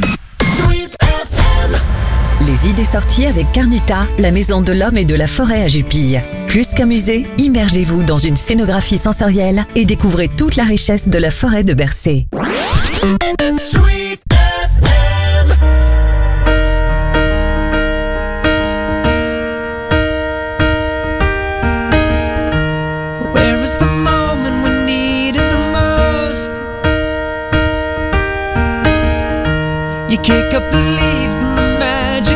Les idées sorties avec Carnuta, la maison de l'homme et de la forêt à Jupille. Plus qu'un musée, immergez-vous dans une scénographie sensorielle et découvrez toute la richesse de la forêt de Bercé. Sweet FM. Where is the moment we needed the most? You kick up the leaves and the magic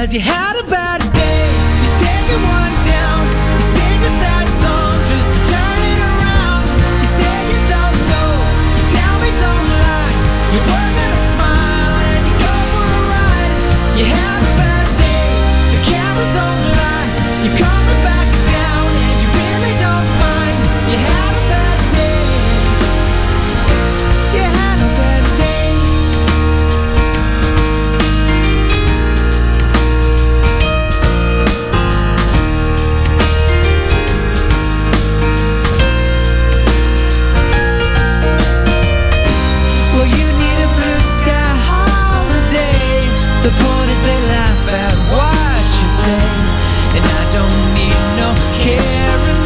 'cause you had a bad day. You're taking one down. You sing a sad song just to turn it around. You say you don't know. You tell me don't lie. You work on a smile and you go for a ride. You had a bad day. The camera don't lie. You calm it back down and you really don't mind. You had a bad day. You had a bad day. Well, you need a blue sky holiday. The point is they laugh at what you say, and I don't need no caring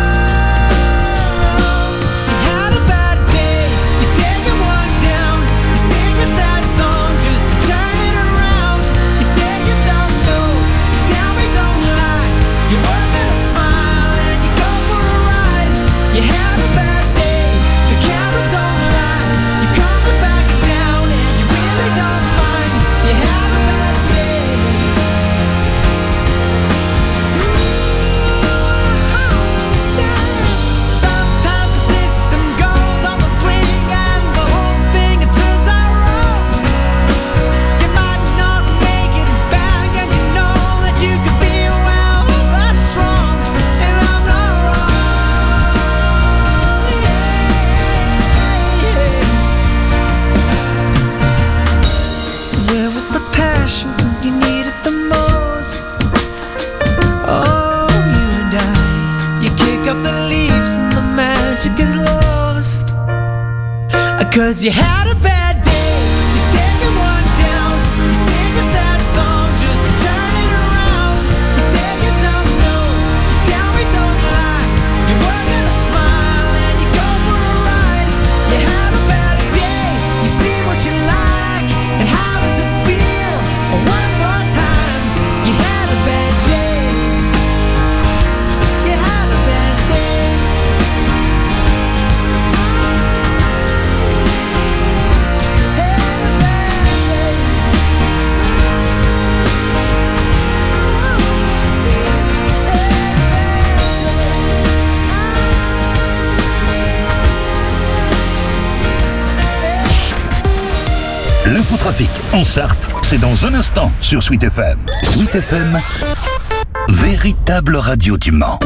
home. You had a bad day. You're taking one down. You sing a sad song just to turn it around. You say you don't know. You tell me don't lie. You work on a smile and you go for a ride. You had a bad day. The camera don't lie. You calm it back down and you really don't mind. You had a bad day. Sometimes the system goes on the blink and the whole thing it turns out wrong. You might not make it back and you know that you could be well, that's wrong, and I'm not wrong. So where was the passion when you needed the most? Oh, you and I, you kick up the leaves and the magic is lost. 'Cause you had a bad day. You're taking one down. You sing a sad song just to turn it around. You say you don't know. You tell me don't lie. You work on a smile and you go for a ride. You had a bad day. You see what you like and how does it feel? One more time. You had a bad day. You had a bad day. L'infotrafic en Sarthe, c'est dans un instant sur Sweet FM. Sweet FM, véritable radio du Mans.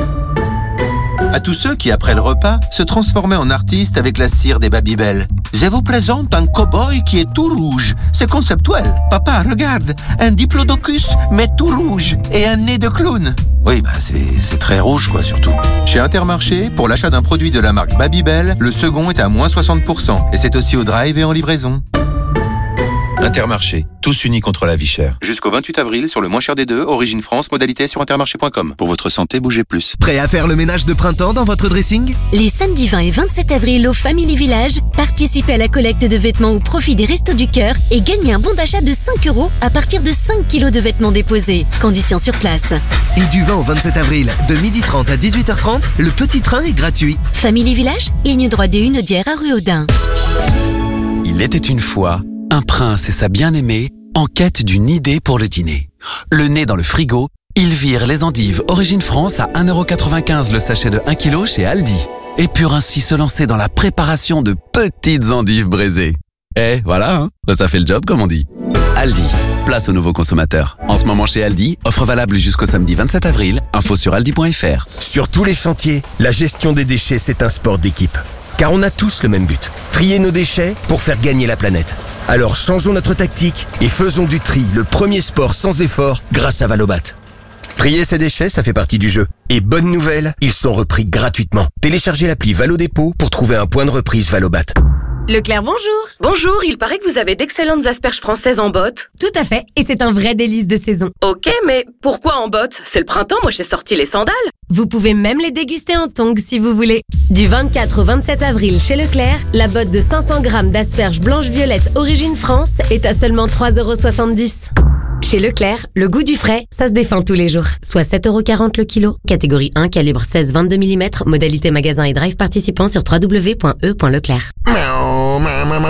À tous ceux qui, après le repas, se transformaient en artistes avec la cire des Babybel. Je vous présente un cow-boy qui est tout rouge. C'est conceptuel. Papa, regarde, un diplodocus, mais tout rouge, et un nez de clown. Oui, c'est très rouge, quoi, surtout. Chez Intermarché, pour l'achat d'un produit de la marque Babybel, le second est à moins 60%. Et c'est aussi au drive et en livraison. Intermarché, tous unis contre la vie chère. Jusqu'au 28 avril, sur le moins cher des deux, Origine France, modalité sur intermarché.com. Pour votre santé, bougez plus. Prêt à faire le ménage de printemps dans votre dressing ? Les samedis 20 et 27 avril au Family Village, participez à la collecte de vêtements au profit des Restos du Cœur et gagnez un bon d'achat de 5 € à partir de 5 kilos de vêtements déposés. Conditions sur place. Et du 20 au 27 avril, de 12h30 à 18h30, le petit train est gratuit. Family Village, ligne droite des Hunaudière à rue Audin. Il était une fois un prince et sa bien-aimée en quête d'une idée pour le dîner. Le nez dans le frigo, ils virent les endives Origine France à 1,95 € le sachet de 1 kg chez Aldi. Et purent ainsi se lancer dans la préparation de petites endives braisées. Et voilà, hein, ça fait le job comme on dit. Aldi, place aux nouveaux consommateurs. En ce moment chez Aldi, offre valable jusqu'au samedi 27 avril, info sur aldi.fr. Sur tous les chantiers, la gestion des déchets, c'est un sport d'équipe. Car on a tous le même but, trier nos déchets pour faire gagner la planète. Alors changeons notre tactique et faisons du tri le premier sport sans effort grâce à Valobat. Trier ses déchets, ça fait partie du jeu. Et bonne nouvelle, ils sont repris gratuitement. Téléchargez l'appli Valo Dépôt pour trouver un point de reprise Valobat. Leclerc, bonjour. Bonjour, il paraît que vous avez d'excellentes asperges françaises en botte. Tout à fait, et c'est un vrai délice de saison. Ok, mais pourquoi en botte? C'est le printemps, moi j'ai sorti les sandales. Vous pouvez même les déguster en tongs si vous voulez. Du 24 au 27 avril chez Leclerc, la botte de 500 grammes d'asperges blanches-violettes Origine France est à seulement 3,70 €. Chez Leclerc, le goût du frais, ça se défend tous les jours. Soit 7,40 € le kilo, catégorie 1, calibre 16-22 mm, modalité magasin et drive participant sur www.e.leclerc.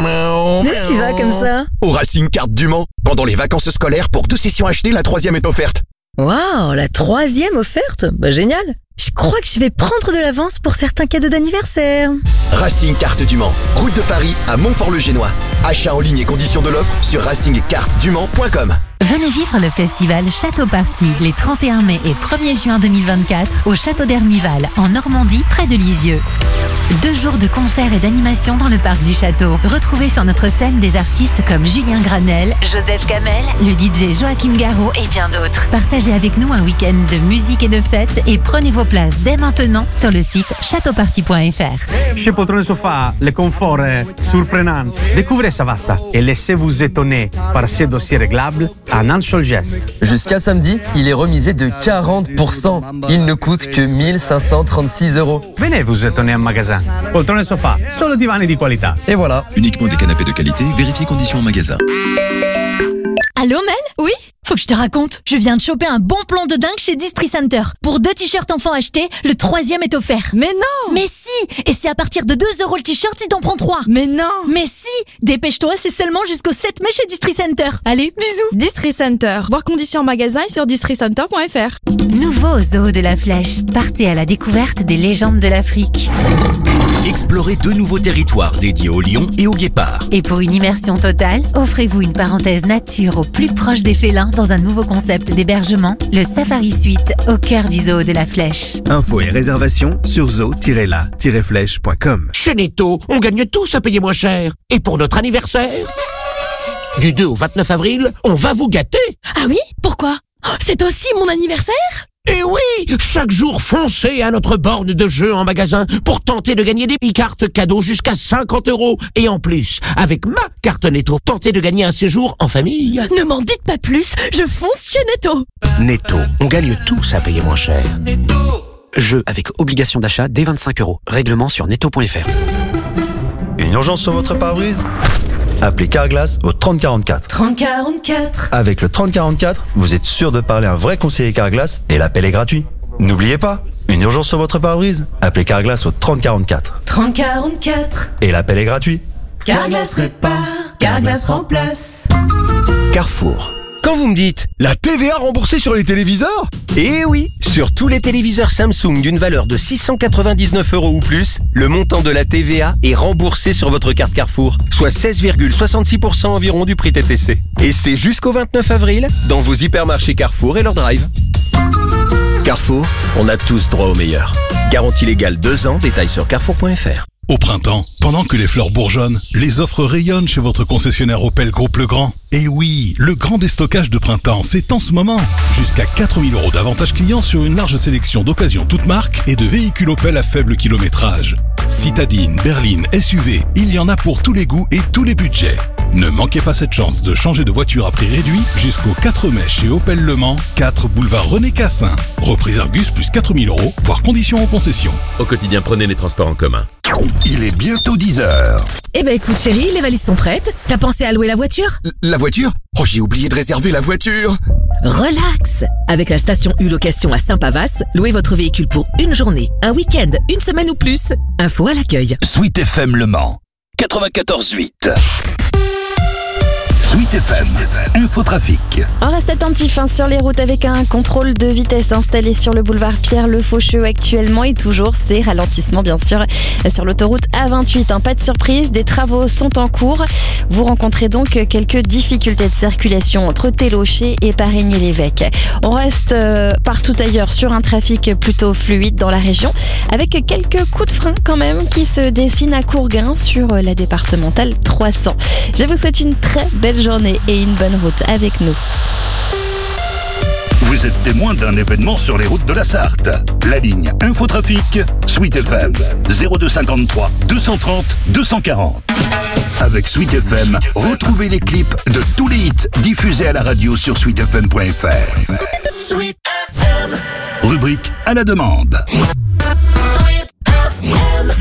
Où tu vas comme ça? Au Racing Kart du Mans. Pendant les vacances scolaires, pour 2 sessions achetées, la 3e est offerte. Waouh, la 3e offerte? Bah génial. Je crois que je vais prendre de l'avance pour certains cadeaux d'anniversaire. Racing Kart du Mans, route de Paris à Montfort-le-Génois. Achat en ligne et conditions de l'offre sur racingkartdumans.com. Venez vivre le festival Château Party les 31 mai et 1er juin 2024 au Château d'Hermival en Normandie près de Lisieux. 2 jours de concerts et d'animation dans le parc du château. Retrouvez sur notre scène des artistes comme Julien Granel, Joseph Kamel, le DJ Joachim Garraud et bien d'autres. Partagez avec nous un week-end de musique et de fête et prenez vos places dès maintenant sur le site châteauparty.fr. Chez Poltrone Sofa, le confort est surprenant. Découvrez Savazza et laissez-vous étonner par ses dossiers réglables à un seul geste. Jusqu'à samedi, il est remisé de 40%. Il ne coûte que 1536 €. Venez vous étonner en magasin. Poltrone Sofa, solo divani di qualità. Et voilà. Uniquement des canapés de qualité, vérifiez conditions en magasin. Allô Mel? Oui? Faut que je te raconte, je viens de choper un bon plan de dingue chez Distri Center. Pour 2 t-shirts enfants achetés, le 3e est offert. Mais non! Mais si! Et c'est à partir de 2 € le t-shirt si t'en prends 3. Mais non! Mais si! Dépêche-toi, c'est seulement jusqu'au 7 mai chez Distri Center. Allez, bisous! Distri Center. Voir conditions en magasin et sur districenter.fr. Nouveau au Zoo de la Flèche. Partez à la découverte des légendes de l'Afrique. Explorez 2 nouveaux territoires dédiés aux lions et aux guépards. Et pour une immersion totale, offrez-vous une parenthèse nature au plus proche des félins dans un nouveau concept d'hébergement, le Safari Suite au cœur du Zoo de la Flèche. Infos et réservations sur zoo-la-flèche.com. Chez Netto, on gagne tous à payer moins cher. Et pour notre anniversaire, du 2 au 29 avril, on va vous gâter. Ah oui? Pourquoi? Oh, c'est aussi mon anniversaire? Et oui, chaque jour, foncez à notre borne de jeu en magasin pour tenter de gagner des e-cartes cadeaux jusqu'à 50 €. Et en plus, avec ma carte Netto, tentez de gagner un séjour en famille. Ne m'en dites pas plus, je fonce chez Netto. Netto, on gagne tous à payer moins cher. Jeu avec obligation d'achat dès 25 €. Règlement sur netto.fr. Une urgence sur votre pare-brise? Appelez Carglass au 3044. 3044. Avec le 3044, vous êtes sûr de parler à un vrai conseiller Carglass et l'appel est gratuit. N'oubliez pas, une urgence sur votre pare-brise? Appelez Carglass au 3044. 3044. Et l'appel est gratuit. Carglass répare, Carglass remplace. Carrefour. Quand vous me dites la TVA remboursée sur les téléviseurs? Eh oui, sur tous les téléviseurs Samsung d'une valeur de 699 € ou plus, le montant de la TVA est remboursé sur votre carte Carrefour, soit 16,66% environ du prix TTC. Et c'est jusqu'au 29 avril dans vos hypermarchés Carrefour et leur drive. Carrefour, on a tous droit au meilleur. Garantie légale 2 ans, détails sur carrefour.fr. Au printemps, pendant que les fleurs bourgeonnent, les offres rayonnent chez votre concessionnaire Opel Groupe Legrand. Et oui, le grand déstockage de printemps, c'est en ce moment. Jusqu'à 4 000 € d'avantages clients sur une large sélection d'occasions toutes marques et de véhicules Opel à faible kilométrage. Citadine, berline, SUV, il y en a pour tous les goûts et tous les budgets. Ne manquez pas cette chance de changer de voiture à prix réduit jusqu'au 4 mai chez Opel Le Mans, 4 boulevard René Cassin. Reprise Argus plus 4 000 €, voire conditions en concession. Au quotidien, prenez les transports en commun. Il est bientôt 10h. Eh ben écoute chérie, les valises sont prêtes. T'as pensé à louer la voiture? La voiture? Oh, j'ai oublié de réserver la voiture. Relax. Avec la station U-Location à Saint-Pavas, louez votre véhicule pour une journée, un week-end, une semaine ou plus. Info à l'accueil. Sweet FM Le Mans, 94.8. Sweet FM, Infotrafic. On reste attentif sur les routes avec un contrôle de vitesse installé sur le boulevard Pierre Le Faucheux actuellement et toujours ces ralentissements bien sûr sur l'autoroute A28. Pas de surprise, des travaux sont en cours. Vous rencontrez donc quelques difficultés de circulation entre Télocher et Parigny-l'Évêque. On reste partout ailleurs sur un trafic plutôt fluide dans la région avec quelques coups de frein quand même qui se dessinent à Courgain sur la départementale 300. Je vous souhaite une très belle journée et une bonne route avec nous. Vous êtes témoin d'un événement sur les routes de la Sarthe. La ligne Infotrafic, Sweet FM, 0253 230 240. Avec Sweet FM, retrouvez les clips de tous les hits diffusés à la radio sur sweetfm.fr. Sweet FM. Rubrique à la demande. Sweet FM.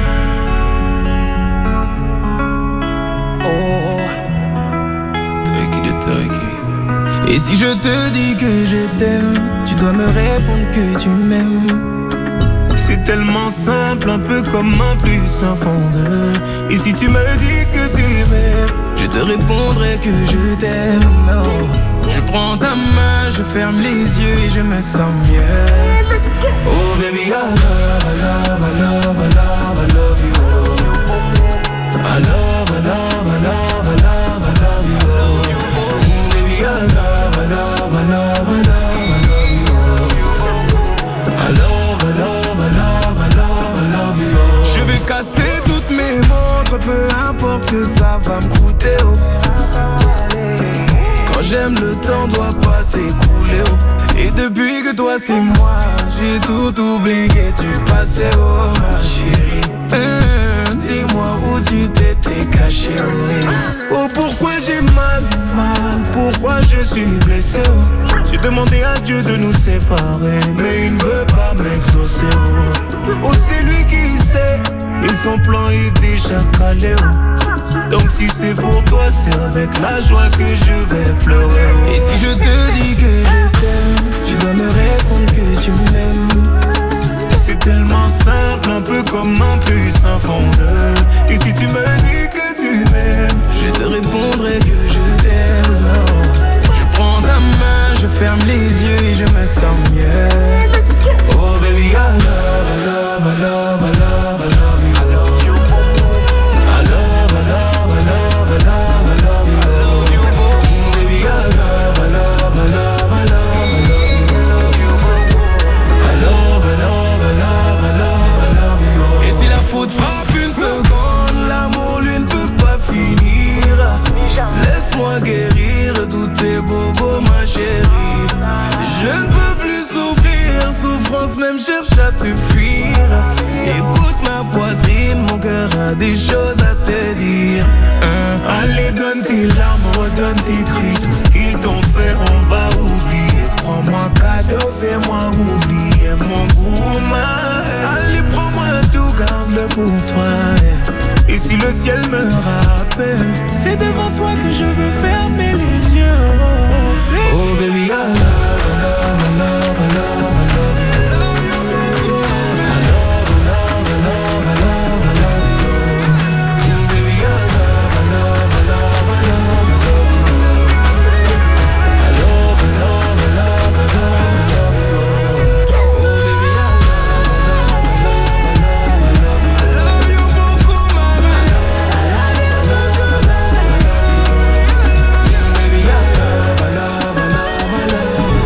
Et si je te dis que je t'aime, tu dois me répondre que tu m'aimes. C'est tellement simple, un peu comme un plus un fond de. Et si tu me dis que tu m'aimes, je te répondrai que je t'aime. Non. Je prends ta main, je ferme les yeux et je me sens mieux. Oh baby, I love, I love, I love, I love, I love you. I love, I love, I love, I love, I love you. Oh baby, I love, I love, I love, I love, I love you. I love, I love, I love, I love, I love you. Je vais casser toutes mes montres, peu importe que ça va me coûter. Quand j'aime, le temps doit pas s'écouler. Et depuis que toi c'est moi, j'ai tout oublié, tu passais, oh ma chérie. Dis-moi où tu t'étais caché. Oh pourquoi j'ai mal, pourquoi je suis blessé. J'ai demandé à Dieu de nous séparer, mais il ne veut pas m'exaucer. Oh c'est lui qui sait, et son plan est déjà calé. Donc si c'est pour toi, c'est avec la joie que je vais pleurer. Et si je te dis que je t'aime, tu dois me répondre que tu m'aimes. C'est tellement simple, un peu comme un plus un fond de. Et si tu me dis que tu m'aimes, je te répondrai que je t'aime. Je prends ta main, je ferme les yeux et je me sens mieux. Oh baby, I love, I love, I love, I love, I love you. I love you. I love, I love, I love, I love, I love you. I love you. Baby, I love, I love, I love, I love, I love you. I love, I love, I love, I love, I love you. Et si la faute frappe une seconde, l'amour lui ne peut pas finir. Laisse-moi guérir tous tes bobos, ma chérie. Je ne peux plus souffrir, souffrance même cherche à te fuir. Écoute ma poitrine, mon cœur a des choses à te dire. Allez donne tes larmes, redonne tes cris. Tout ce qu'ils t'ont fait on va oublier. Prends-moi cadeau, fais-moi oublier mon gourmand. Allez prends-moi tout, garde-le pour toi. Et si le ciel me rappelle, c'est devant toi que je veux fermer les yeux. Oh baby, I love, I love, I love, I love, I love you. I love, I love, I love, I love, I love you. Baby, I love, I love, I love, I love, I love you. I love, I love, I love, I love, I love you. Oh baby, I love, I love, I love, I love, I love you. I love you beaucoup, mama. I love, I love, I love, I love you. Baby, I love, I love, I love, I love you.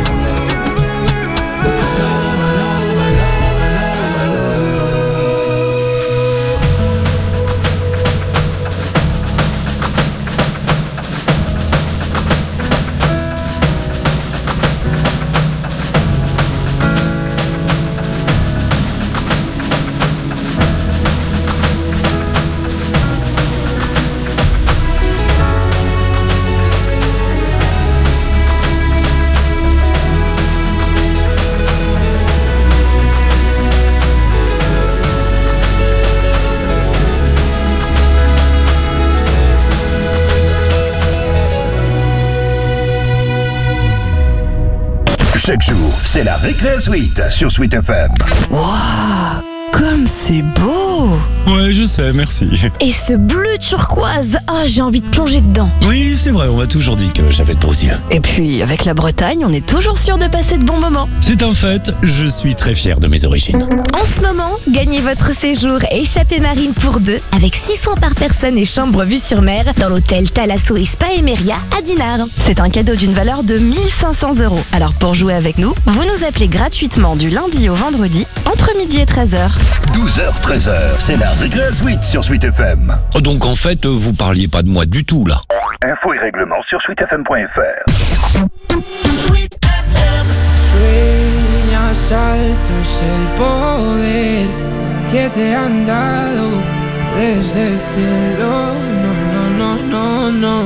Chaque jour, c'est la Récré Suite sur Sweet FM. Waouh, comme c'est beau! Ouais, je sais, merci. Et ce bleu turquoise, j'ai envie de plonger dedans. Oui, c'est vrai, on m'a toujours dit que j'avais de beaux yeux. Et puis, avec la Bretagne, on est toujours sûr de passer de bons moments. C'est un fait, je suis très fier de mes origines. En ce moment, gagnez votre séjour Échappée Marine pour 2 avec 6 soins par personne et chambre vue sur mer dans l'hôtel Thalasso Spa Emeria à Dinard. C'est un cadeau d'une valeur de 1 500 €. Alors pour jouer avec nous, vous nous appelez gratuitement du lundi au vendredi entre midi et 13h. 12h, 13h, c'est la Récré Suite sur Sweet FM. Donc en fait, vous parliez pas de moi du tout là. Infos et règlements sur sweetfm.fr. Sweet FM. Sueñas alto es el poder que te han dado desde el cielo. No, no, no, no, no.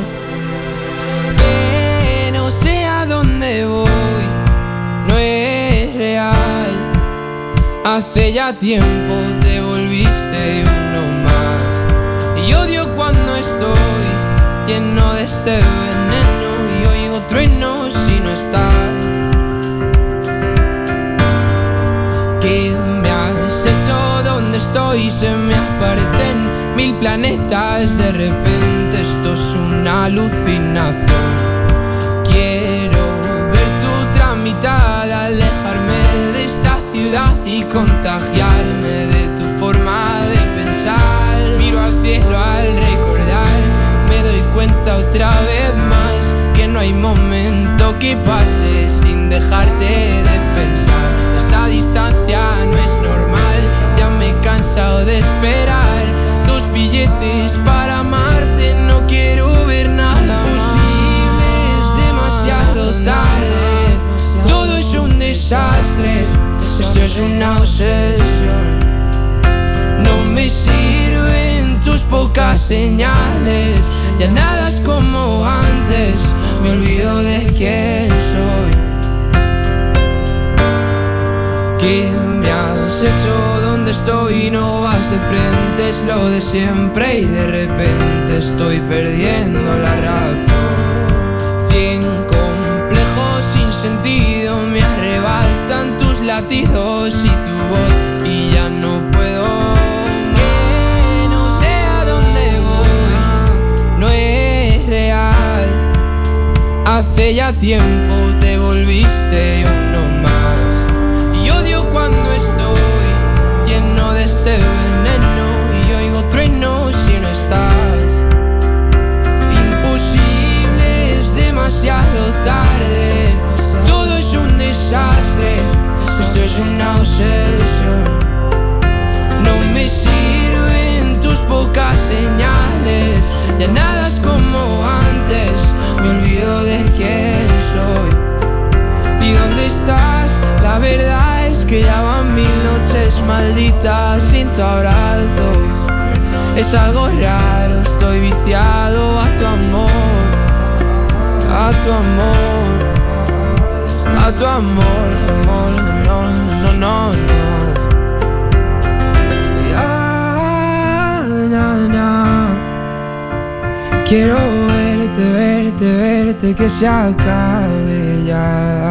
Pero sé a dónde voy, no es real. Hace ya tiempo te volviste uno más. Y odio cuando estoy lleno de este veneno y oigo truenos si no estás. Que me pienso y se me aparecen 1000 planetas. De repente esto es una alucinación. Quiero ver tu otra mitad, alejarme de esta ciudad y contagiarme de tu forma de pensar. Miro al cielo al recordar, me doy cuenta otra vez más que no hay momento que pase sin dejarte de pensar. Esta distancia no es normal, ya me he cansado de esperar. 2 billetes para amarte, no quiero ver nada posible, es demasiado tarde. Todo es un desastre, esto es una obsesión. No me sirven tus pocas señales, ya nada es como antes, me olvido de quién soy. ¿Qué me has hecho? ¿Dónde estoy? No vas de frente, es lo de siempre y de repente estoy perdiendo la razón. 100 complejos sin sentido me arrebatan tus latidos y tu voz y ya no puedo. Que no sé a dónde voy, no es real. Hace ya tiempo te volviste uno más. Y odio cuando estoy lleno de este veneno y oigo truenos si no estás. Imposible, es demasiado tarde. Todo es un desastre, esto es una obsesión. No me sirven tus pocas señales, ya nada es como antes, me olvido de quién soy. ¿Y dónde estás? La verdad es que ya van 1000 noches malditas sin tu abrazo. Es algo raro, estoy viciado a tu amor, a tu amor, a tu amor, amor, no, no, no, no. Ya, na, na. Quiero verte, verte, verte, que se acabe ya.